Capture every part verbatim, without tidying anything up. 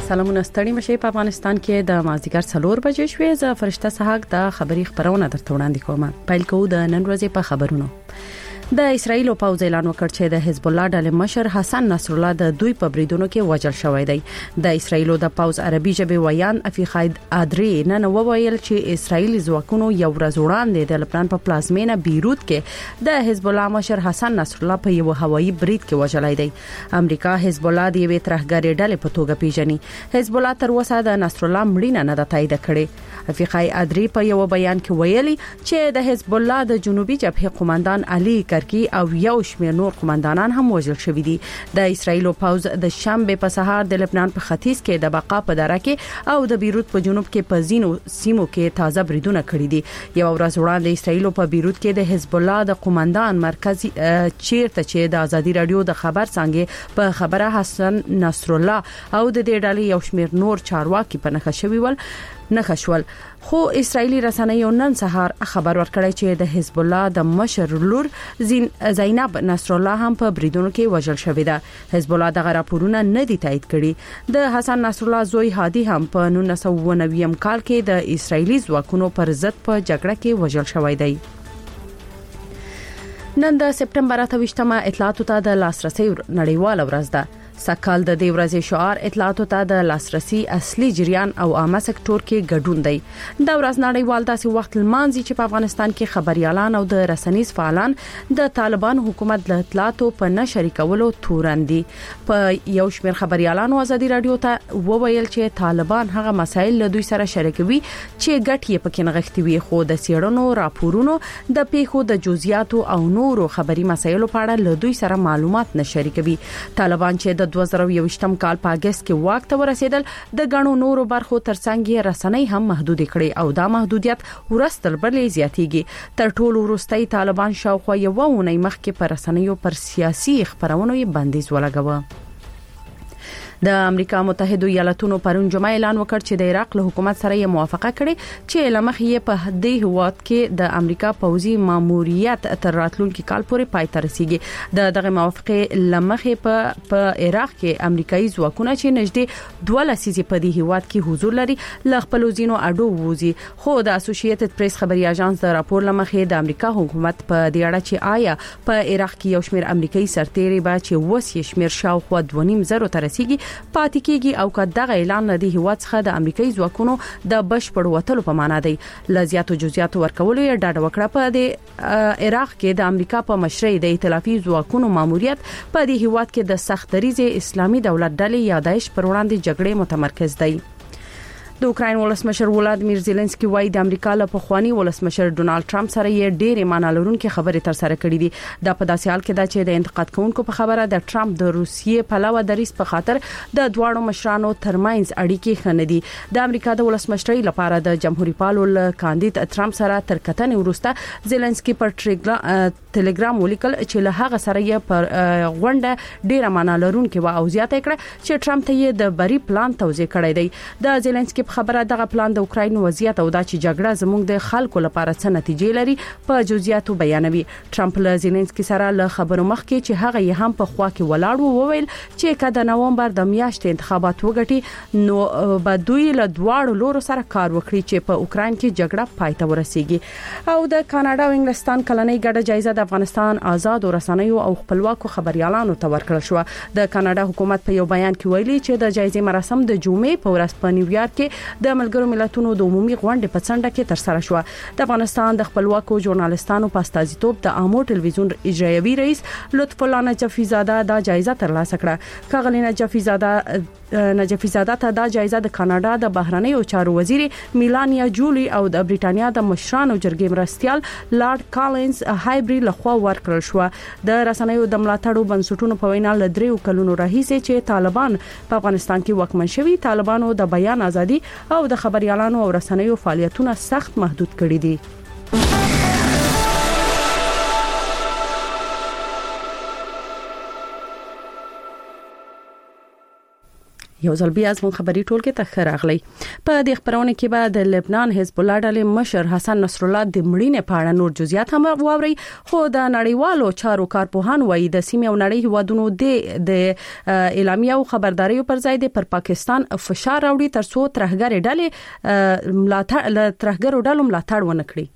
سلامونه ستړي مشه په افغانستان کې د مازیګر څلور بجې شوې ز فرشته سحق د خبري خبرونه درته وړاندې کوم. پیل کوو د نن ورځې په خبرونو. د اسرایل پوځ اعلان وکړ چې د حزب الله ډلې مشر حسن نصر الله د دوی په بریدونو کې وژل شوی دی. د اسرایل د پوځ عربي ژبه ویان افیخاید ادري نن وویل چې اسرایلی ځواکونو یو ورځ وړاندې د لبنان په پلازمینه بیروت کې د حزب الله مشر حسن نصر الله په یو هوایي برید کې وژلای دی. امریکا حزب الله د یوې ترهګرې ډلې په توګه پیژني. حزب الله تر اوسه د نصر الله مړینه نه ده تایید کړې. افیخای ادري په یو بیان کې ویلي چې د حزب الله د جنوبي جبهه قومندان علي کرکی او یو شمېر نور قومندانان هم وژل شوي دي. د اسرایل پوځ د شنبه په سهار د لبنان په ختیځ کې د بقا په دره کې او د بیروت په جنوب کې په زینو سیمو کې تازه بریدونه کړي دي. یو ورځ وړاندې اسرایل په بیروت کې د حزب الله د قومندان مرکزی چیرته چې د ازادي رادیو د خبر څنګه په خبره حسن نصر الله او د دې ډلې یو شمېر نور چارواکي په نښه شوي ول نه خشول. خو اسرایلی رسنیو نن سهار خبر ورکړی چې د حزب الله د مشر لور زینب نصر الله هم په بریدونو کې وژل شوې ده. حزب الله دغه راپورونه نه دي تایید کړي. د حسن نصر الله زوی هادي هم په نولس سوه اوه نوي کال کې د اسرایلی ځواکونو پر ضد په جګړه کې وژل شوی دی. نن د سپټمبر اته ویشتمه اطلاعاتو ته د لاسرسي نړیواله ورځ ده. سکهال د دې ورځې شعار اطلاعاتو ته د لاسرسي اصلي جریان او عامه سکتور کې ګډون دی. دا ورځ نړیوال داسې وخت لمانځي چې په افغانستان کې خبريالان او د رسنیز فعالان د طالبان حکومت د اطلاعاتو په نشر کولو تورندي. په یو شمېر خبريالانو ازادي رادیو ته وویل چې طالبان هغه مسایل له دوی سره شریکوي چې ګټ یې پکې نغښتي وي، خو د سیړنو راپورونو د پیښو د جزئیاتو او نورو خبري مسایلو په اړه له دوی سره معلومات نه شریکوي. طالبان چې د دوه زره یوویشتم کال په اگست کې واک ته ورسېدل د غنو نورو برخو ترڅنګ یې رسنۍ هم محدود کړي او دا محدودیت ورستل بلې زیاتېږي. تر ټولو وروستي طالبان شاوخوا یو ونې مخکې پر رسنیو پر سیاسي خبرونو یې بندیز ولګاوه. د امریکا متحده ایالاتونو پرون جمعه اعلان وکړ چې د عراق له حکومت سره یې موافقه کړې چې لمخ یې په دې هواد کې د امریکا پوځي ماموریت تر راتلونکي کال پورې پای ته رسیږي. د دغه موافقه لمخ په په عراق کې امریکایي ځواکونه چې نږدې دوه لسیزې په دې هواد کې حضور لري ل خپل وزینو اډو ووزي. خو د اسوسییټډ پریس خبري اژانس د راپور لمخ د امریکا حکومت په دې اړه چې آیا په عراق کې یو شمېر امریکایي سرتیري به چې وسې شمېر شاوخوا دوه نیم زره ته رسیږي پاتې کېږي او که دغه اعلان لدی هیواد څخه د امریکایي ځواکونو د بشپړ وټلو په معنا دی. لزیاتو جزئیات ورکول یې ډاډ وکړه. په د عراق کې د امریکا په مشرۍ د ائتلافي ځواکونو ماموریت په دې هیواد کې د سخت دریزه اسلامي دولت ډلې یا داعش پر وړاندې جګړې متمرکز دی. د اوکراین ولسمشر ولادیمیر زيلنسکي وايي د امریکا له پخوانی ولسمشر ډونالد ټرمپ سره یې ډېرې معنی لرونکې خبرې تر سره کړې دي. دا په داسې حال کې ده چې د انتقاد کوونکو په خبره د ټرمپ د روسیې پلوه دریس په خاطر د دواړو مشرانو ترمنځ اړیکې خنه دي. د امریکا د ولسمشرۍ لپاره د جمهوریت پالو کاندید ټرمپ سره تر کتنې وروسته زيلنسکي پر ټلګرام ولیکل چې له هغه سره یې پر غونډه ډېره معنی لرونکې و او زیاته کړه چې ټرمپ ته یې د بری پلان توضیح کړی دی. د زيلنسکي خبره دغه پلان د اوکراین وضعیت او د چې جګړه زموږ د خلکو لپاره څه نتیجې لري په جزئیاتو بیانوي. ټرمپ له زيلنسکي سره له خبرو مخکې چې هغه یې هم په خوا کې ولاړ وو وویل چې کله د نومبر د میاشتې انتخابات وګټي نو به دوی له دواړو لورو سره کار وکړي چې په اوکراین کې جګړه پای ته ورسیږي. او د کاناډا او انګلستان کلنۍ ګډه جایزه د افغانستان آزاد رسنیو او خپلواکو خبريالانو ته ورکړل شو. د کاناډا حکومت په یو بیان کې ویلي چې د جایزې مراسم د جمعې په ورځ په نیویارک کې د ملګرو ملتونو د عمومي غونډې په څنډه کې تر سره شو. د افغانستان د خپلواکو ژورنالستانو په استازیتوب د امو ټلویزیون اجرایوي رئیس لطف الله نجفي زاده دا جایزه ترلاسه کړه. کاغلی نجفي زاده نجفي زاده ته دا جایزه د کاناډا د بهرنیو چارو وزیر میلانیا جولی او د بریټانیا د مشرانو جرګې مرستيال لارډ کالینز هایبری لخوا ورکړل شو. د رسنیو د ملاتړو بنسټونو په وینا ل دریو کلونو راهیسې چې طالبان په افغانستان کې واکمن شوي، طالبانو د بیان ازادي او د خبريالانو او رسنیو فعالیتونه سخت محدود کړي دي. یو ځل بیا زموږ خبري ټولګه ته خراغلی په دې خبرونه کې به د لبنان حزب الله ډلې مشر حسن نصر الله د مړینې په اړه نور جزئیات هم واوري خو د نړیوالو چارو کارپوهان وایي د سیمې او نړۍ هوادونو د اعلامیه او خبرداري پر ځای د پر پاکستان فشار راوړي ترڅو ترهګر ډلې ملاتړ ترهګر ډلو ملاتړ ونه کړي.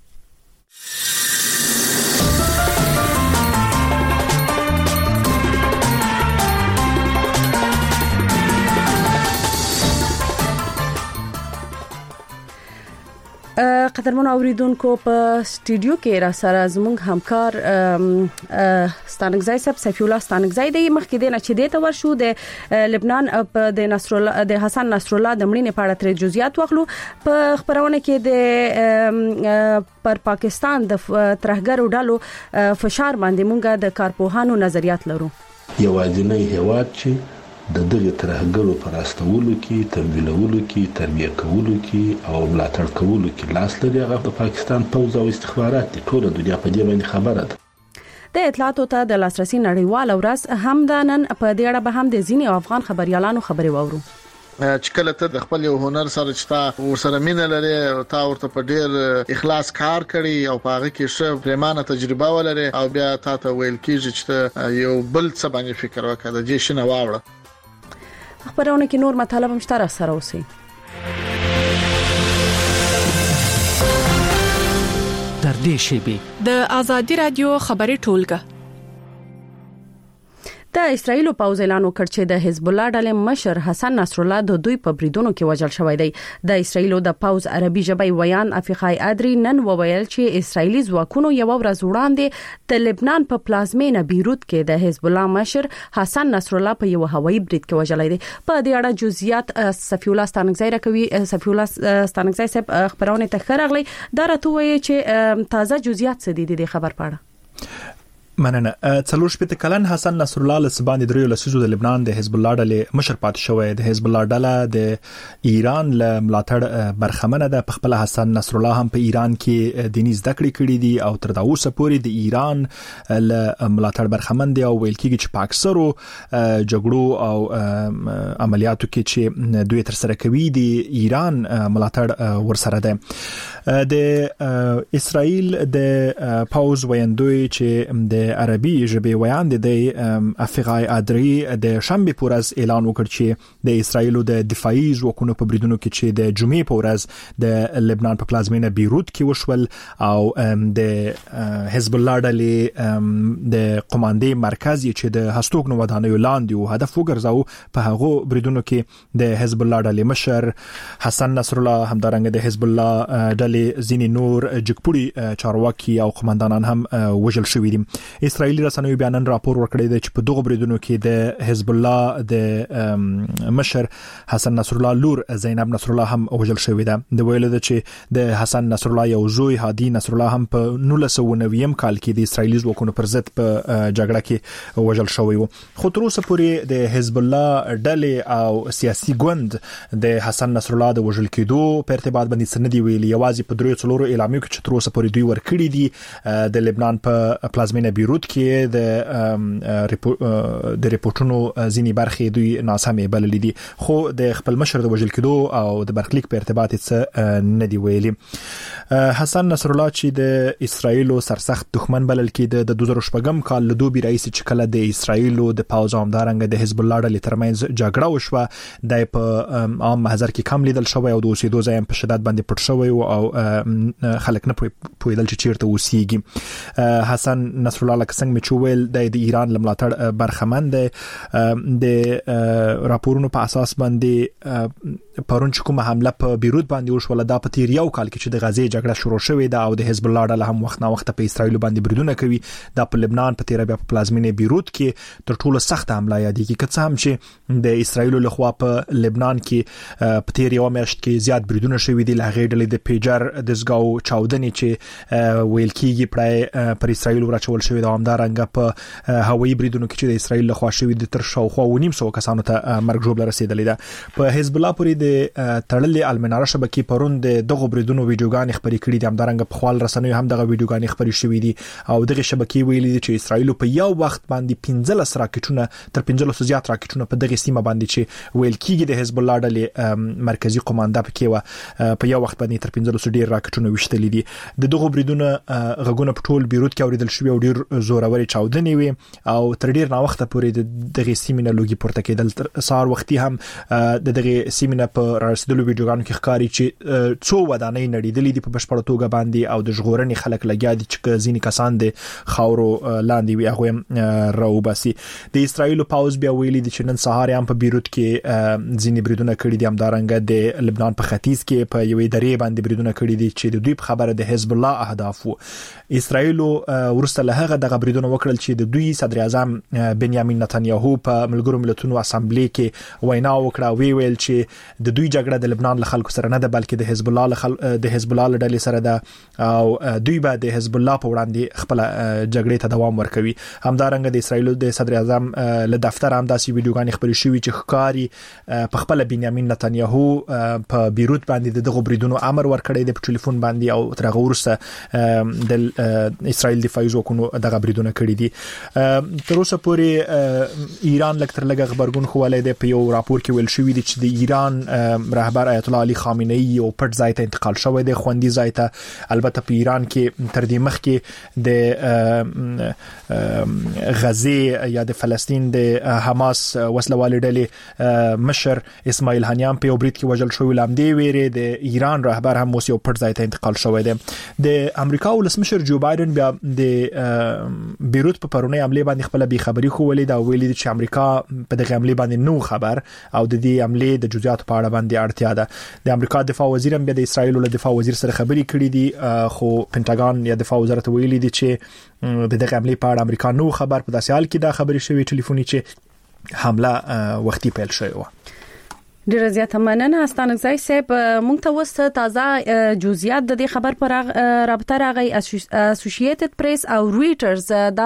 قدرمن اوریدونکو په سټوډیو کې را سره زموږ همکار ستانګزای صاحب سیف الله ستانګزای د مخکې د نچې د تور شو د لبنان د نصر الله د حسن نصر الله د مړینې په اړه تر جزئیات واخلو په خبرونه کې د پر پاکستان د ترهګر ډلو فشار باندې مونږه د کارپوهانو نظریات لرو. یو ځینې هیواد چې د دغه ترهګرو پر استولو کې تمویلولو کې تربیه کولو کې او ملاتړ کولو کې لاس لري هغه د پاکستان پوځ او استخبارات دي. ټول دنیا په دې باندې خبره ده. د اطلاعاتو ته د لاسرسي نړیوال ورځ هم د نن په دې اړه به هم د ځینې افغان خبريالانو خبري وورو چې کله ته د خپل یو هنر سره چې تا ورسره مینه لري او تا ورته په ډیر اخلاص کار کړی او په هغه کې ښه پریمانه تجربه ولري او بیا تا ته ویل کیږي چې یو بل څه باندې فکر وکړه د دې شنه واوړه. خبرونه کې نور مطالب مشترک سره اوسي. در دې شیبه د ازادي رادیو خبري ټولګه د اسرایل پوځ اعلان وکړ چې د حزب الله ډلې مشر حسن نصر الله د دوی په بریدونو کې وژل شوی دی. د اسرایل د پوځ عربي ژبې ویان افیقای ادري نن وویل چې اسرایلی ځواکونو یو ورځ وړاندې د لبنان په پلازمینه بیروت کې د حزب الله مشر حسن نصر الله په یو هوایي برید کې وژل دی. په دې اړه جزئیات سفی الله ستانګزای راکوي. سفی الله ستانګزای صاحب خبرونه ته خراغلی دا راته وایي چې تازه جزئیات څه دي د خبر پاړه. مننه. څلور شپږ کلن حسن نصر الله لسبان درې لسیزو د لبنان د حزب الله ډلې مشر پات شوی. د حزب الله ډله د ایران له ملاتړ برخمنه ده. په خپل حسن نصر الله هم په ایران کې دیني زده کړې کړې دي او تر دا اوسه پورې د ایران له ملاتړ برخمن دي او ویل کېږي چې په اکثرو جګړو او عملیاتو کې چې دوی تر سره کوي د ایران ملاتړ ورسره ده. د اسرائیل د پاوز ویندوی چې د عربي ژبې ویان د افیقای ادري د شنبه پورز اعلان وکړ چې د اسرائیل د دفاعي ځواکونو په بریدونو کې چې د جمعې پورز د لبنان په پلازمینه بیروت کې وشول او د حزب الله ډلې د قوماندې مرکز چې د هستوګنو ودانیو لاندې او هدف وګرځاو په هغه بریدونو کې د حزب الله ډلې مشر حسن نصر الله همدارنګه د حزب الله ډلې ځینې نور جګپوري چارواکي او قوماندانان هم وژل شوي دي. اسرایلی رسنیو بیانن راپور ورکړی دی چې په دغه بریدونو کې د حزب الله د مشر حسن نصر الله لور زینب نصر الله هم وژل شوې ده. د ویل ده چې د حسن نصر الله یو زوی هادي نصر الله هم په نولس سوه نوي کال کې د اسرایلی ځواکونو پر ضد په جګړه کې وژل شوی و. خو تر اوسه پورې د حزب الله ډلې او سیاسي ګوند د حسن نصر الله د وژل کېدو په ارتباط باندې څه نه دی ویلي. یوازې په درې څلورو اعلامیو کې چې تر اوسه پورې دوی ورکړي دي د لبنان په پلازمینه بیروت کې د د ریپورتونو ځینی برخې دوی ناسمې بللې دي خو د خپل مشر د وژل کېدو او د برخلیک په ارتباط څه نه دی ویلي. حسن نصر الله چې د اسرایل سرسخت دښمن بلل کېده د دوه زره شپږم کال له دوبي رئیس چې کله د اسرایل د پاوځ همدارنګ د حزب الله ډلې ترمنځ جګړه وشوه د په عام محضر کې کم لیدل شوی او د اوسېدو ځای په شدت باندې پټ شوی او خلک نه پوهېدل چې چیرته اوسېږي. حسن نصر الله لکه څنګه چې ویل د ایران لملاتړ برخمن دی. د راپورونو په اساس باندې پرون چې کومه حمله په بیروت باندې وشوله دا په تیر یو کال کې چې د غزې جګړه شروع شوې ده او د حزب الله ډله هم وخت نه وخت په اسرایل باندې بریدونه کوي. دا په لبنان په تیر بیا په پلازمینه بیروت کې تر ټولو سخت حمله یادېږي که څه هم چې د اسرایل له خوا په لبنان کې په تیر یو میاشت کې زیات بریدونه شوي دي. له هغې ډلې د پیجر دزګاو چاودنې چې ویل کېږي پرای پر اسرایل ورچول شوې شوې د همدارنګه په هوایي بریدونو کې چې د اسرایل له خوا شوې د تر شاوخوا ونیم سو کسانو ته مرګ ژوبله رسیدلې ده. په حزب الله پورې د تړلې المناره شبکې پرون د دغه بریدونو ویډیوګان خبرې کړې دي. همدارنګه په خپل رسنیو هم دغه ویډیوګان خبرې شوې دي او دغه شبکې ویلي دي چې اسرایل په یو وخت باندې پنځلس راکټونه تر پنځلس زیات راکټونه په دغه سیمه باندې چې ویل کیږي د حزب الله ډلې مرکزی قومانده پکې و په یو وخت باندې تر پنځلس ډیر راکټونه وشتلې دي. د دغه بریدونو غږونه په ټول بیروت کې اوریدل شوی او ډیر زوروري چاودنې وي او تر ډیر نا وخت پورې دغه سیمه نه لوګي پورته کېدل. سار وختي هم د دغه سیمه په رسیدلو ویډیوګانو کې ښکاري چې څو ودانۍ نړیدلې دي په بشپړ توګه باندې او د ژغورنې خلک لګیا دي چې ځینې کسان د خاورو لاندې وي هغه راوباسي. د اسرایل پاوز بیا ویلي دي چې نن سهار هم په بیروت کې ځینې بریدونه کړي دي. همدارنګه د لبنان په ختیځ کې په یوې درې باندې بریدونه کړي دي چې د دوی په خبره د حزب الله اهداف وو. اسرایل ورسته له هغه دغه بریدونه وکړل چې د دوی صدر اعظم بنیامین نتنیاهو په ملګرو ملتونو اسامبلی کې وینا وکړه وی ویل چې د دوی جګړه د لبنان له خلکو سره نه ده بلکې د حزب الله د حزب الله ډلې سره ده او دوی به د حزب الله په وړاندې خپل جګړې ته دوام ورکوي. همدارنګه د اسرایل د صدر اعظم له دفتر هم داسې ویډیوګان خبرې شوې چې ښکاری په خپل بنیامین نتنیاهو په بیروت باندې دغه بریدونو امر ورکړی دی په ټلیفون باندې او تر هغه وروسته د اسرایل دفاعي ځواکونو دغه بریدونه کړي دي. تر اوسه پورې ایران لکتر لګ خبرګون خوالې دی په یو راپور کې ویل شوی دی چې د ایران رهبر آیت الله علي خامنه‌ای یو پټ ځای ته انتقال شوی دی خوندي ځای ته. البته په ایران کې تر دې مخکې د غزه یا د فلسطین د حماس وسلوال ډلې مشر اسماعیل هانیان په برید کې وژل شوی لامدې ویری د ایران رهبر هم اوس یو پټ ځای ته انتقال شوی دی. د امریکا ولسمشر جو بایدن بیا د بیروت په پرونی حمله باندې خپل بي خبري خو ولید او ویلي چې امریکا په دغه حمله باندې نو خبر او د دې حمله د جزئیات په اړه باندې اړتیا ده. د امریکا دفاع وزیر هم د اسرایل له دفاع وزیر سره خبري کړې دي خو پینټاګون یا دفاع وزارت ویلي دي چې د دغه حمله په اړه امریکا نو خبر په داسې حال کې دا خبري شوی ټلیفوني چې حمله وختي پیل شوی و. ډیره زیاته مننه استانګزای صاحب. مونږ ته وسه تازه جزئیات د دې خبر پر رابطه راغی. اسوسییټډ پریس او رويټرز دا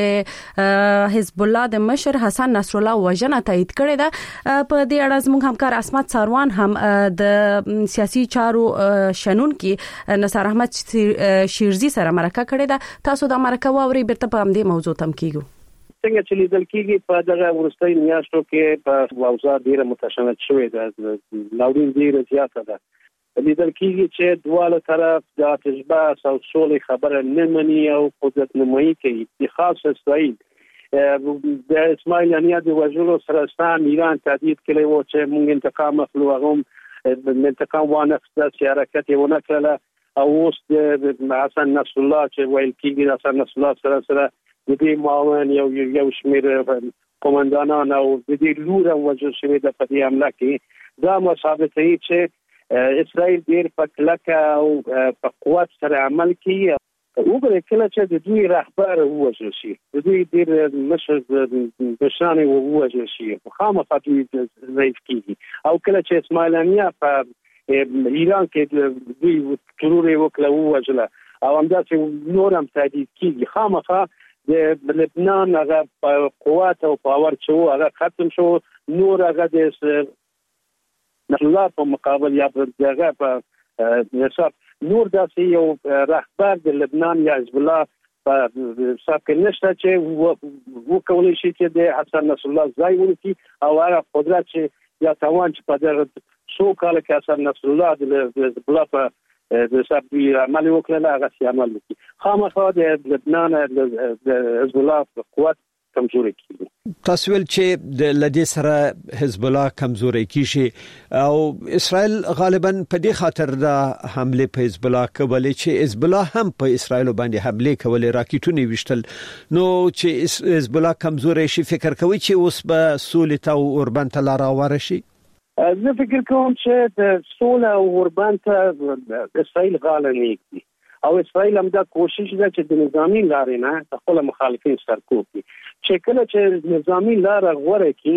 د حزب الله د مشر حسن نصر الله وژنه تایید کړې ده. په دې اړه زموږ همکار اسمت ساروان هم د سیاسي چارو شنون کې نصر احمد شیرزي سره مرکه کړې ده. تاسو د مرکه واوري برته په همدې موضوع تم کیږو. څنګه چې لیدل کېږي په دغه ورستۍ میاشتو کې په اوضاع ډیره متشنج شوې ده. ناورین ډیره زیاته ده. لیدل کېږي چې دواله طرف د اتشباس او سولې خبره نه مني او قدرت نمایي کوي. خاص اسرائیل د اسماعیل هانیه د وژلو سره سم ایران تهدید کړی و چې موږ انتقام اخلو. هغه انتقام وانه اخیسته چې حرکت یې ونه کړله او اوس د حسن نصر الله چې ویل کېږي د حسن نصر الله سره سره د دې معاون یو یو شمېر قومندانان او د دې لور وجه شوی د په دې حمله کې دا مثابتوي چې اسرائیل ډېر په کلکه او په قوت سره عمل کوي. وګورئ کله چې د دوی رهبر ووژل شي د دوی ډېر مشر مشران ووژل شي خامخا دوی ضعیف کېږي او کله چې اسماعیل هانیه په ایران کې دوی ترور یې وکړه ووژله او همداسې نور هم تهدید کېږي خامخا د لبنان هغه قوت او پاور چې هغه ختم شو. نور هغه د الله په مقابل یا دغه په حساب نور داسې یو رهبر د لبنان یا حزب الله په حساب کې نشته چې وکولای شي چې د حسن نصر الله ځای ونیسي او هغه قدرت چې یا توان چې په دغه څو کال کې حسن نصر الله د حزب الله په د سبي عمل وکړه هغه سي عمل وکړي. خامخا د لبنان د حزب الله قوت کمزوري کیږي. تاسو ول چې د لدې سره حزب الله کمزوري کیږي او اسرائیل غالبا په دې خاطر دا حمله په حزب الله کولې چې حزب الله هم په اسرائیل باندې حمله کولې راکټونه وشتل نو چې حزب الله کمزوري شي فکر کوي چې اوس به سولې ته او اوربان ته لار ورشي. زه فکر کوم چې د سوله او اوربان ته اسرائیل غاړه نیږدي او اسرائیل هم دا کوشش ده چې د نظامی لارې نه خپل مخالفین سرکوب کړي. چې کله چې نظامی لار غوړه کړي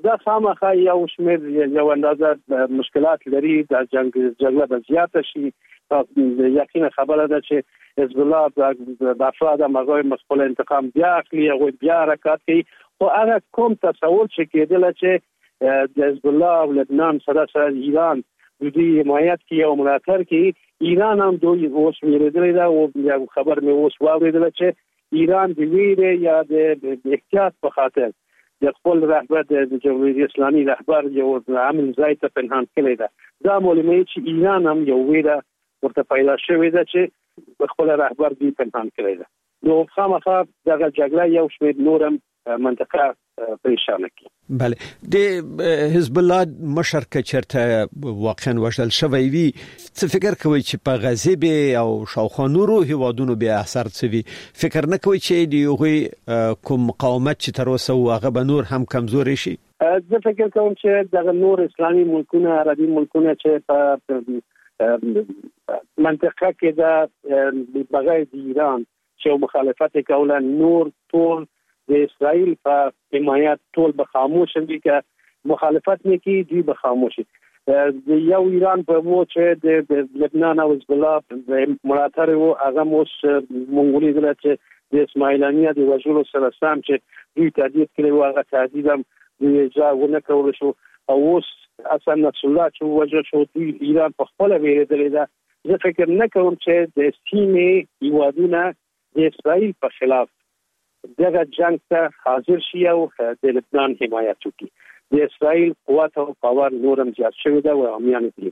دا خامخا یو شمېر یو اندازه مشکلات لري د جنگ جګړه به زیاته شي. یقینا خبره ده چې حزب الله د افراد مغوی مسئول انتقام بیا اخلي او بیا حرکت کوي. خو هغه کوم تصور چې کېدل چې د حزب الله او لبنان سره سره ایران د دې حمایت کوي او ملاتړ کوي، ایران هم دوی اوس ویریدل دا او یو خبر مې اوس واوریدل چې ایران د ویره یا د احتیاط په خاطر د خپل رهبر د جمهوریت اسلامي رهبر یو عامل ځای ته پنهان کړی دا. دا معلومه چې ایران هم یو ویره ورته پیدا شوې ده چې خپل رهبر دی پنهان کړی دا. نو خامخا دغه جګړه یو شمېر نورم منطقه پریشانه کی. بله د حزب الله مشر کچرته واقعا وشل شوی وی څه فکر کوي چې په غزه او شاوخوا نورو هیوادونو به اثر څه وی؟ فکر نه کوي چې د یوغي کوم مقاومت چې تر اوسه واغه به نور هم کمزوري شي؟ زه فکر کوم چې دغه نور اسلامي ملکونه عربي ملکونه چې په منطقه کې د بغیر د ایران چې مخالفت کوله نور ټول د اسرائیل په حمایت ټول به خاموش دي که مخالفت نه کوي دوی به خاموش. د یو ایران په مو چې د لبنان او حزب الله ملاتړ وو هغه موس مونږ لیدل چې د اسماعیلانیه د وژلو سره سم چې دوی تهدید کړي وو هغه تهدید هم د اجازه نه کول شو او اوس حسن نصر الله چې وژل شو دوی ایران په خپل ویریدل دا. زه فکر نه کوم چې د سیمې هیوادونه د اسرائیل په خلاف دغه جنگ ته حاضر شي او د لبنان حمایت وکړي. د اسرائیل قوت او پاور نورم زیات شوی دا او امیان دي.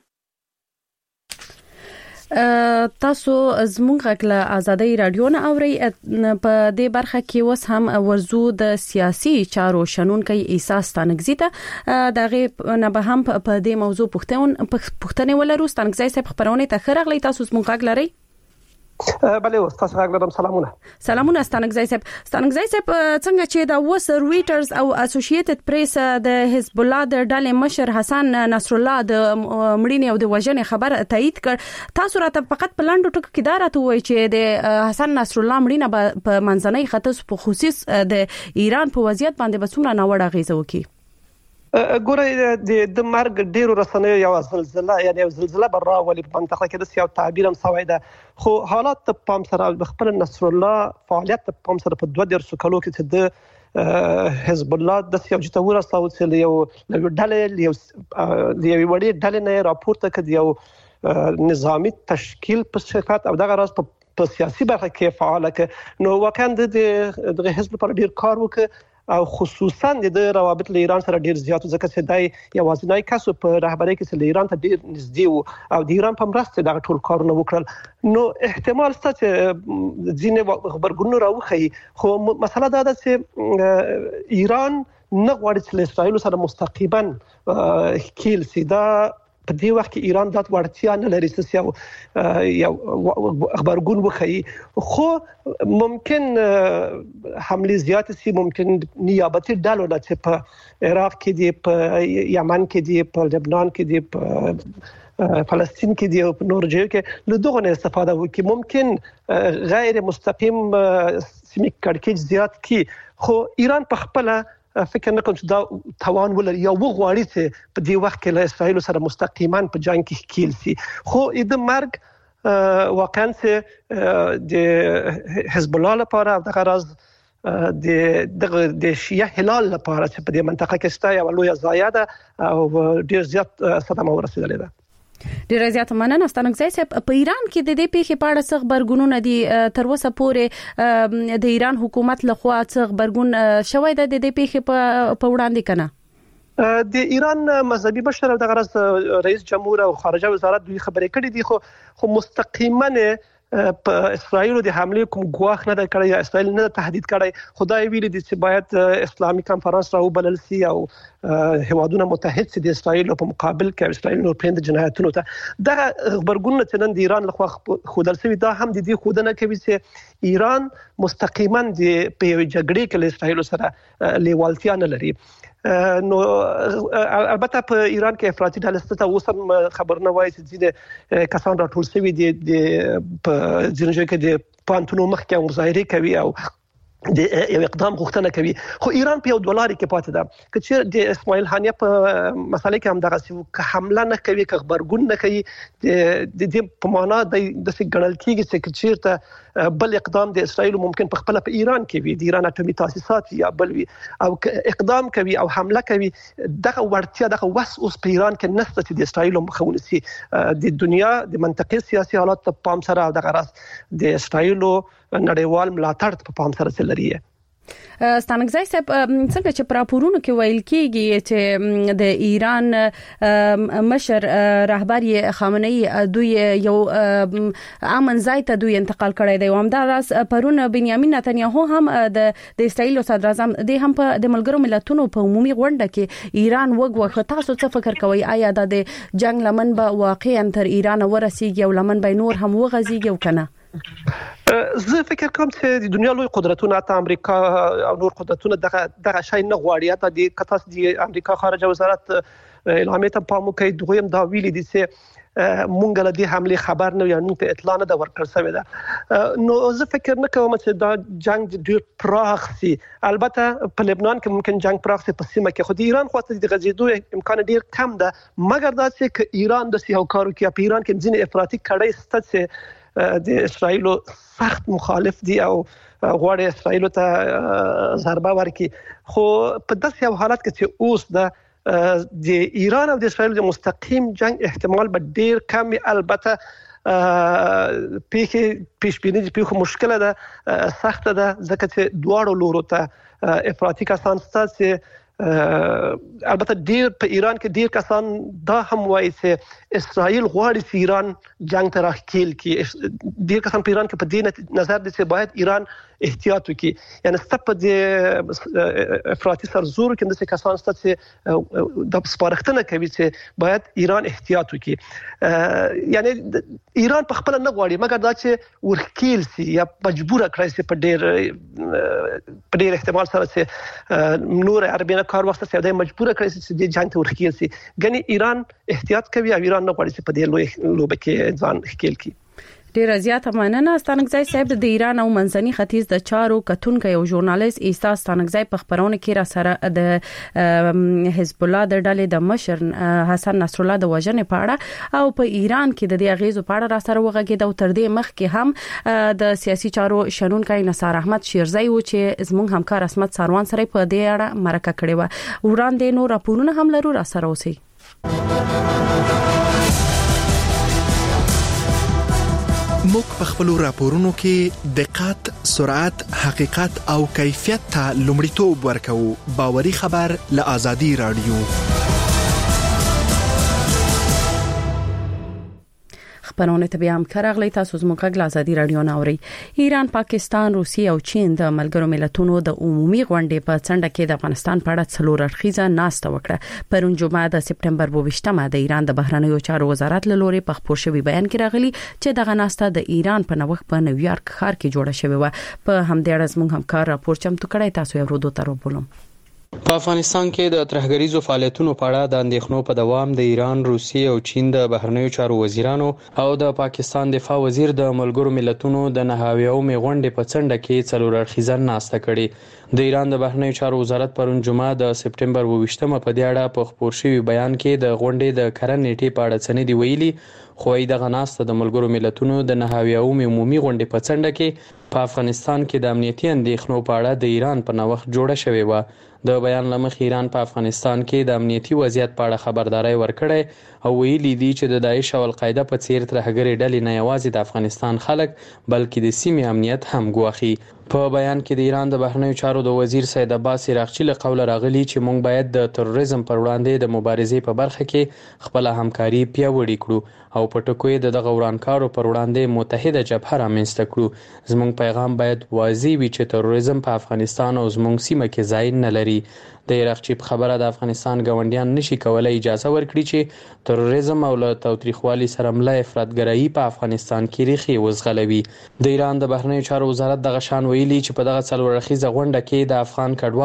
تاسو زموږ غږ آزادۍ رادیو نه اوري په دې برخه کې وس هم ورزو د سیاسي چارو شنونکي احساس تنګزیته دغه نه به هم په دې موضوع پوښتنه پوښتنه ولرو. ستنګزای صاحب خبرونه ته خرغلی تاسو زموږ غږ لري؟ بله استاد غږ سلامونه. سلامونه ستنګزای صاحب. ستنګزای صاحب څنګه چې دا وس رويټرز او اسوسییټډ پریس د حزب الله د ډلې مشر حسن نصر الله د مړینې او د وژنې خبر تایید کړ، تاسو راته فقط په لاندو ټکو کې دا راته وایي چې د حسن نصر الله مړینه په منځنۍ ختیځ په خصوص د ایران په وضعیت باندې به څومره ناوړه اغیزه وکړي؟ ګوره د مرګ ډیرو رسنیو یو زلزلہ یعنی یو زلزلہ بر راولي په منطقه کې د یو تعبیر هم سوی ده، خو حالات ته پام سره د خپل نصر الله فعالیت ته پام سره په دوه ډیر سکلو کې د حزب الله د یو جتور صوت له یو ډلې یو یو وړي ډلې نه راپورته کړي یو نظامی تشکیل په صفات او دغه راز په سیاسي برخه کې فعال ک نو وکند د حزب پر ډیر کار وک او خصوصا د روابط له ایران سره ډیر زیات ځکه چې دای یوازینی کس په رهبری کې چې ایران ته ډیر نږدې وو او د ایران په مرسته د ټول کارونه وکړل. نو احتمال شته چې ځینې خبرګون راوخی، خو مسله دا ده چې ایران نه غواړي چې اسرائیل سره مستقیما کېل سي. دا په دې وخت کې ایران د وړتیا نه لري چې یو خبرګون وخی، خو ممکن حمله زیات سي، ممکن نیابتي ډلو چې په عراق کې دي، په یمن کې دي، په لبنان کې دي، په فلسطین کې دي او په نور ځایو کې له دغه نه استفاده وکړي. ممکن غیر مستقیم سیمه کړکېچ زیات کی، خو ایران په خپل فکر نه کوم چې دا توان ولري یا وغواړي چې په دې وخت کې له اسرائیل سره مستقیما په جنگ کې کېل سي. خو د مرګ واقعا چې د حزب الله لپاره د غرض د د شیعه هلال لپاره چې په دې منطقه کې شته یو لوی ضایع ده او ډیر زیات صدمه ورسېدلې ده. ډیر زیات مننه ستنګزای صاحب. په ایران کې د دې پیښې په اړه څه خبرګونونه دي تر اوسه پورې د ایران حکومت لخوا څه خبرګون شوی ده د دې پیښې په وړاندې کنه؟ د ایران مذهبي مشر او د غرض رئیس جمهور او خارجه وزارت دوی خبرې کړې دي، خو خو مستقیما په اسرائیل د حمله کوم ګواښ نه دا کړی یا اسرائیل نه تهدید کړی. خدای ویلي دي چې باید اسلامي کانفرنس راو بلل سي او هوادونه متحد سي د اسرائیل په مقابل کې اسرائیل نور پند جنایتونو ته دغه خبرګون چې نن د ایران لخوا خودل سوي دا هم د دې خودنه کوي چې ایران مستقیما د په جګړې کې له اسرائیل سره لیوالتیا نه لري. نو البته په ایران کې افراطي ډلې ته اوس خبرونه وایي چې ځینې کسان راټول شوي دي د په ځینې ځای کې د پانتونو مخ کې مظاهره کوي او د یو اقدام غوښتنه کوي. خو ایران په یو دولاري کې پاتې ده. که چې د اسماعیل هانیه په مسالې کې هم دغه سی که حمله نه کوي که خبرګون نه کوي د دې په معنا د داسې ګڼل کېږي چې چیرته بل اقدام د اسرائیل ممکن په خپل په ایران کې وي، د ایران اټومي تاسیسات یا بل وي، او اقدام کوي او حمله کوي دغه ورتیا دغه وس اوس په ایران کې نشته چې د اسرائیل مخاوني سي. د دنیا د منطقي سیاسي حالات په پام سره او دغه راس د اسرائیل نړیوال ملاتړ په پام سره لري. ستانکزای صاحب څنګه چې پر راپورونو کې ویل کېږي چې د ایران مشر رهبر خامنه‌ای دوی یو امن ځای ته دوی انتقال کړی دی. همداراز پرون بنیامین نتنیاهو هم د د اسرائیل صدر اعظم د هم په د ملګرو ملتونو په عمومي غونډه کې ایران وګوخه. تاسو څه فکر کوئ؟ آیا د جنگ لمن به واقعا تر ایران ورسیږي او لمن به نور هم وغځيږي او کنه؟ زه فکر کوم چې د دنیا لوی قدرتونه ته امریکا او نور قدرتونه دغه دغه شای نه غواړي. ته د کتاس د امریکا خارجه وزارت اعلامیه ته پام کوي. دویم دا ویلي دي چې مونږ له دې حمله خبر نه یو نو ته اطلاع نه دا ورکړ شوی ده. نو زه فکر نه کوم چې دا جنگ ډیر پراخ سي. البته په لبنان کې ممکن جنگ پراخ سي په سیمه کې، خو د ایران خواته د غزیدو امکان ډیر کم ده. مګر دا چې ایران د سیاو کارو کې په ایران کې ځینې افراطي کړي ست د اسرائیل سخت مخالف دي او غواړي اسرائیل ته ضربه ورکړي. خو په داسې یو حالت کې چې اوس د د ایران او د اسرائیل د مستقیم جنگ احتمال به ډیر کم. البته پیښه پیش بینی د پیښو مشکله ده، سخت ده، ځکه چې دواړو لورو ته افراطي کسان ستاسو البته ډیر په ایران کې ډیر کسان دا هم وایي چې اسرائیل غواړي چې ایران جنگ ته راخیل کی. ډیر کسان په ایران کې په دې نظر دي چې باید ایران احتیاط وکړي. یعنی ستاسو د افراطي سرزور کې د کسان ستاسو د سپارښتنه کوي چې باید ایران احتیاط وکړي. یعنی ایران په خپل نه غواړي، مګر دا چې ورخیل سي یا مجبور کړی سي په ډیر په ډیر احتمال سره چې نور عربي کار وخت سره د مجبور کړی چې د جنگ ته ورخیل سي. ګنې ایران احتیاط کوي او ایران نه غواړي چې په دې لوی لوبه کې ځان ښکیل کړي. ډیر زیات مننه. ستانکزای صاحب د ایران او منځني ختیځ د چارو کتونکو یو ژورنالیست ایسا ستانکزای په خبرونه کې را سره د حزب الله د ډلې د مشر حسن نصر الله د وژنې په اړه او په ایران کې د دې اغیزو په اړه را سره وغږید. او تر دې مخکې هم د سیاسي چارو شنونکو نثار احمد شیرزی و چې زموږ همکار اسمت ساروان سره په دې اړه مرکه کړې و. وړاندې نو راپورونه هم لرو، را سره اوسئ. موږ په خپل راپورونو کې دقت، سرعت، حقیقت او کیفیت ته لومړیتوب ورکوو. باوري خبر له آزادي رادیو. خبرونه ته بیا هم کارغلی تاسو زموږ غږ آزادي رادیو ناوري. ایران، پاکستان، روسیه او چین د ملګرو ملتونو د عمومي غونډې په څنډه کې د افغانستان په اړه څلور اړخیزه ناسته وکړه. پرون جمعه د سپټمبر په ویشتمه د ایران د بهرنیو چارو وزارت له لوري په خبر شوی بیان کې راغلی چې دغه ناسته د ایران په نوښت په نیویارک ښار کې جوړه شوې و. په همدې اړه زموږ همکار راپور چمتو کړی، تاسو یې ورودو ته وبولم. په افغانستان کې د ترهګریزو فعالیتونو په اړه د اندېښنو په دوام د ایران، روسیې او چین د بهرنیو چارو وزیرانو او د پاکستان دفاع وزیر د ملګرو ملتونو د نهاویومې غونډې په څنډه کې څلور اړخیزه ناسته کړې. د ایران د بهرنیو چارو وزارت پرون جمعه د سپټمبر په ویشتمه په دې اړه په خبر شوی بیان کې د غونډې د کرن نیټې په اړه څه نه دی ویلي، خو دغه ناسته د ملګرو ملتونو د نهاویومې عمومي غونډې په څنډه کې په افغانستان کې د امنیتي اندېښنو په اړه د ایران په نوښت جوړه شوې و. د بیان لمخ ایران په افغانستان کې د امنیتي وضعیت په اړه خبرداري ورکړې او ویلي دي چې د داعش او القاعده په څیر ترهګري ډلې نه یوازې د افغانستان خلک بلکې د سیمې امنیت هم ګواخي. په بیان کې د ایران د بهرنیو چارو د وزیر سید عباس راغچی له قوله راغلی چې موږ باید د تروریزم پر وړاندې د مبارزې په برخه کې خپل همکاري پیاوړې کړو او په ټکو یې د دغه ورانکارو پر وړاندې متحده جبهه رامنځته کړو. زموږ پیغام باید واضح وي چې تروریزم په افغانستان او زموږ سیمه کې ځای نه لري. د راغچی په خبره د افغانستان ګاونډیان نشي کولای اجازه ورکړي چې تروریزم او له تاوتریخوالي سره مله افراطګرایي په افغانستان کې ریخي وزغلوي. د ایران د بهرنیو چارو وزارت دغه شان ویلي چې په دغه څلور اړخیزه غونډه کې د افغان کډوالو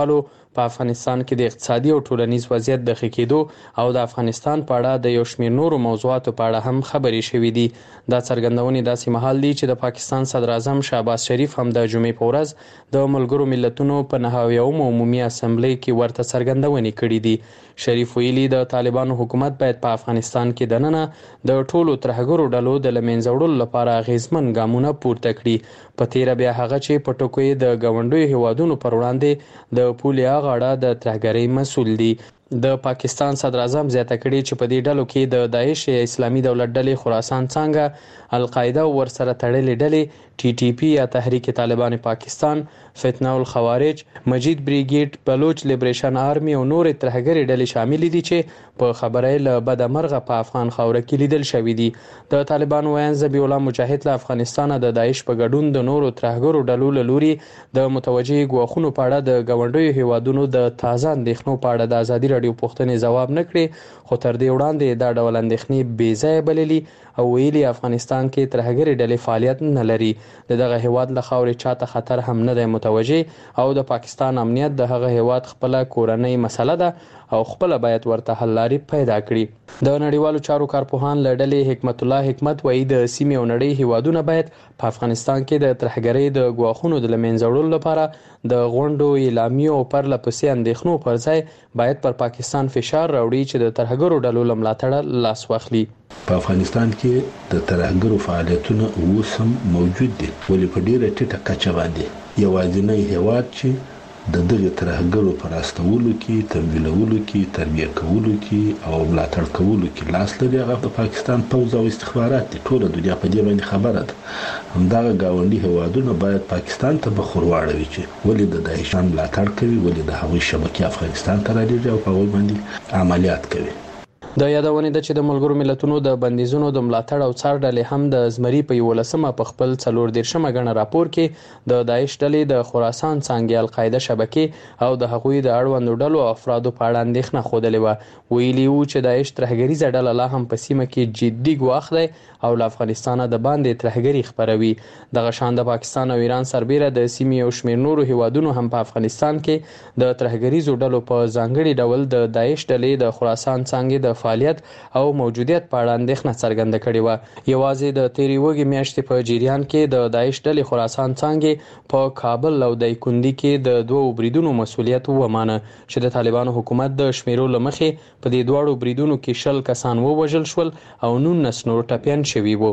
په افغانستان کې د اقتصادي او ټولنیز وضعیت د ښه کېدو او د افغانستان په اړه د یو شمېر نورو موضوعاتو په اړه هم خبرې شوې دي. دا څرګندونې داسې مهال دي چې د پاکستان صدر اعظم شهباز شریف هم د جمعې په ورځ د ملګرو ملتونو په نهه عمومي اسمبلی کې ورته څرګندونې کړې دي. شریف ویلي د طالبانو حکومت باید په افغانستان کې دننه د ټولو ترهګرو ډلو د لمنځه وړلو لپاره اغیزمن ګامونه پورته کړي. په تیره بیا هغه چې په ټکوي د ګاونډیو هیوادونو پر وړاندې د پولیا غاړه د ترهګرۍ مسؤل دي. د پاکستان صدر اعظم زیاته کړي چې په دې ډلو کې د داعش یا اسلامي دولت ډلې خراسان څنګه القاعده ورسره تړلې ډلې ټي ټي پی یا تحریک طالبان پاکستان، فتنه الخوارج، مجید بریګیډ، بلوچ لیبریشن آرمي او نور ترهګري ډلې شامل دي چې په خبره له بد مرغه په افغان خاوره کې لیدل شوې دي. د طالبان وایي ذبیح الله مجاهد له افغانستان د داعش په ګډون د نورو ترهګرو ډلو له لوري د متوجه غواخونو په اړه د ګاونډیو هیوادونو د تازه اندېښنو په اړه د ازادي راډیو پوښتنې ځواب نه کړي، خو تر دې وړاندې دا ډول اندېښنې بې ځایه بللي او ویلي افغانستان کې ترهګري ډلې فعالیت نه لري. د دغه هیواد له خاورې چاته خطر هم نه دی متوجه او د پاکستان امنیت د هغه هیواد خپل کورنۍ مسله ده او خپل باید ورته حل لاري پیدا کړي. د نړیوالو چارو کارپوهان له ډلې حکمت الله حکمت وایي د سیمې او نړۍ هیوادونه باید په افغانستان کې د ترهګرۍ د ګواښونو د لمنځه وړلو لپاره د غونډو اعلامیو او پرله پسې اندېښنو پر ځای باید پر پاکستان فشار راوړي چې د ترهګرو ډلو له ملاتړه لاس واخلي. په افغانستان کې د ترهګرو فعالیتونه اوس هم موجود دي، ولې په ډیره ټیټه کچه باندې. یوازینی هیواد چې د دغه ترهګرو پر راستولو کې، تمویلولو کې، تربیه کولو کې او ملاتړ کولو کې لاس لري هغه د پاکستان پوځ او استخبارات دي. ټوله دنیا په دې باندې خبره ده. همدغه ګاونډي هیوادونه باید پاکستان ته بخور واړوي چې ولې د داعشان ملاتړ کوي، ولې د هغوی شبکې افغانستان ته راځي او په هغوی باندې عملیات کوي. د یادونې ده چې د ملګرو ملتونو د بندیزونو د ملاتړ او څار ډلې هم د زمري په یولسمه په خپل څلور دیرشمه غنه راپور کې د داعش ډلې د خراسان څنګه القاعده شبکې او د هغوی د اړوندو ډلو افرادو په اړه اندېښنه خوده و. ویلي وو چې داعش ترهګریزه ډله لا هم په سیمه کې جدي ګواښ دی او له افغانستان د باندې ترهګری خبروي. دغه شان د پاکستان او ایران سربېره د سیمې او شمېر نورو هیوادونو هم په افغانستان کې د ترهګریزو ډلو په ځانګړي ډول د داعش ډلې د خراسان څنګه د فعالیت او موجودیت په اړه اندېښنه څرګنده کړې و. یوازې د تیرې وګړي میاشتې په جریان کې د داعش ډلې خراسان څنګه په کابل او دایکندي کې د دوه بریدونو مسؤلیت ومانه چې د طالبانو حکومت د شمیرو لمخې په دې دوه بریدونو کې شل کسان ووژل شول او نولس نور ټپيان شوي وو.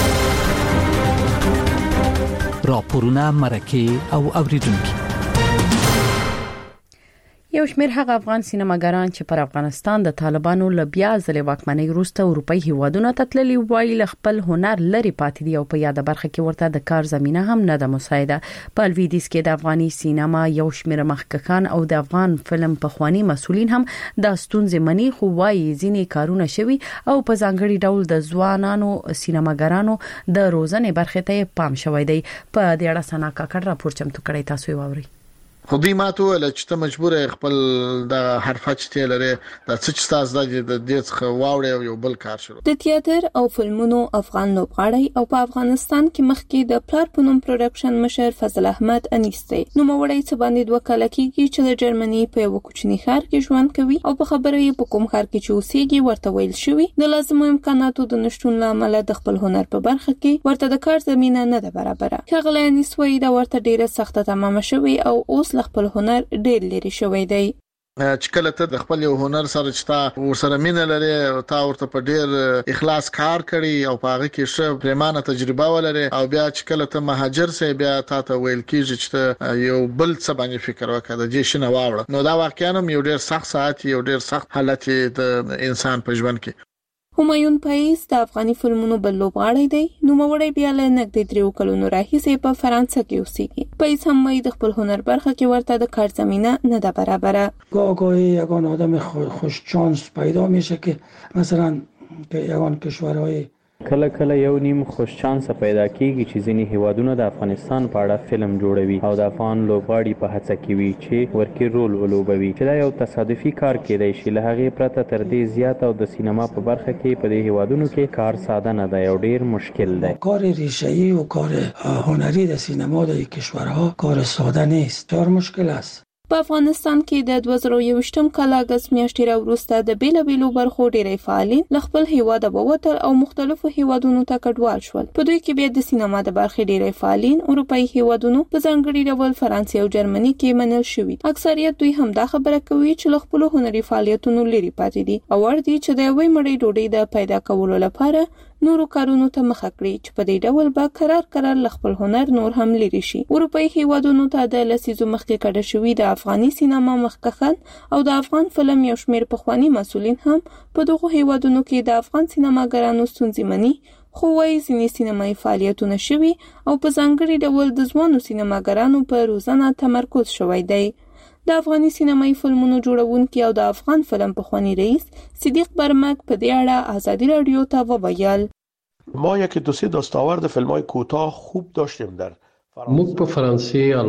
راپورونه مرکه او اوریدونکو. یو شمېر هغه افغان سینماګران چې پر افغانستان د طالبانو له بیا ځلې واکمنۍ وروسته اروپאי هیوادونو ته تللي وایي له خپل هنر لري پاتې دي او په یاده برخه کې ورته د کار زمينه هم نه ده مساعده. په لویدیځ کې د افغاني سینما یو شمېر مخکښان او د افغان فلم پخوانی مسؤلین هم د ستونزې مني، خو وایي ځینې کارونه شوي او په ځانګړي ډول د ځوانانو سینماګرانو د روزنې برخه ته پام شوی دی. په دې اړه سنا کاکړ راپور چمتو کړی، تاسو یې واورئ. خو دوی ماته ویل چې ته مجبور خپل د حرفه چې لري د څه چې تاسو د دې څخه واوړې او یو بل کار شروع. د تیاتر او فلمونو افغان لوبغاړی او په افغانستان کې مخکې د پلار پونم پروډکشن مشر فضل احمد انیستی نو موړی څه باندې دوه کال کېږي چې د جرمني په یو کوچني ښار کې ژوند کوي او په خبره یې په کوم ښار کې چې اوسېږي ورته ویل شوی د لازمو امکاناتو د نشټون لامل د خپل هنر په برخه کې ورته د کار زمينه نه ده برابره. ښاغلی انیستی دا ورته ډیره سخته تمامه شوی او اوس خپل هنر ډېر لري شوی دی. چې کله ته د خپل یو هنر سره چې تا ورسره مینه لري او تا ورته په ډېر اخلاص کار کړي او په هغه کې ښه پریمانه تجربه ولري او بیا چې کله ته مهاجر سې بیا تا ته ویل کېږي چې یو بل څه باندې فکر وکړه د دې شنه واوړه، نو دا واقعا یو ډېر سخت ساعت یو ډېر سخت حالت د انسان په ژوند کې. همایون پایز د افغاني فلمونو بل لوبغاړی دی. نو موړی بیا له نږدې درې کلونو راهیسې په فرانسه کې اوسېږي. پایز هم وایي د خپل هنر برخه کې ورته د کار زمینه نه ده برابره. گاهی یگان آدم خوش چانس پیدا میشه که مثلا که یگان کشورهای کله کله یو نیم خوش چانس پیدا کیږي چې ځینې هیوادونه د افغانستان په اړه فلم جوړوي او د افغان لوبغاړي په هڅه کې وي چې ورکی رول ولوبوي، چې دا یو تصادفي کار کېدای شي. له هغې پرته تر دې زیات او د سینما په برخه کې په دې هیوادونو کې کار ساده نه دی او ډیر مشکل دی. کار ریشه‌ای و کار هنری در سینما در کشورها کار ساده نیست، بسیار مشکل است. په افغانستان کې د دوه زره یوویشتم کال اگست میاشتې راوروسته د بیلابیلو برخو ډیری فعالین ل خپل هیواد ووتل او مختلفو هیوادونو ته کډوال شول. په دوی کې بیا د سینما د برخې ډیری فعالین اروپאי هیوادونو په ځانګړي ډول فرانسې او جرمني کې منل شوي. اکثریت دوی هم دا خبره کوي چې ل خپل هنري فعالیتونو لري پاتې دي او ور دي چې د یوې مړۍ ډوډۍ د پیدا کولو لپاره نورو کارونو ته مخه کړي چې په دې ډول به قرار قرار ل خپل هنر نور هم لري شي. اروپאי هیوادونو ته د لسیزو مخکې کډه شوی د افغاني سینما مخکخن او د افغان فلم یو شمېر پخوانی مسؤلین هم په دغه هیوادونو کې د افغان سینماګرانو ستونزې مني، خو وايي ځینې سینمایي فعالیتونه شوي او په ځانګړي ډول د ځوانو سینماګرانو په روزنه تمرکز شوی دی. د افغاني سینمایي فلمونو جوړونکي او د افغان فلم پخوانی رئیس صدیق برمک په دې اړه آزادی رادیو ته وویل: ما یکی دو سه دستاورد فیلم‌های کوتاه خوب داشتیم در موږ په فرانسې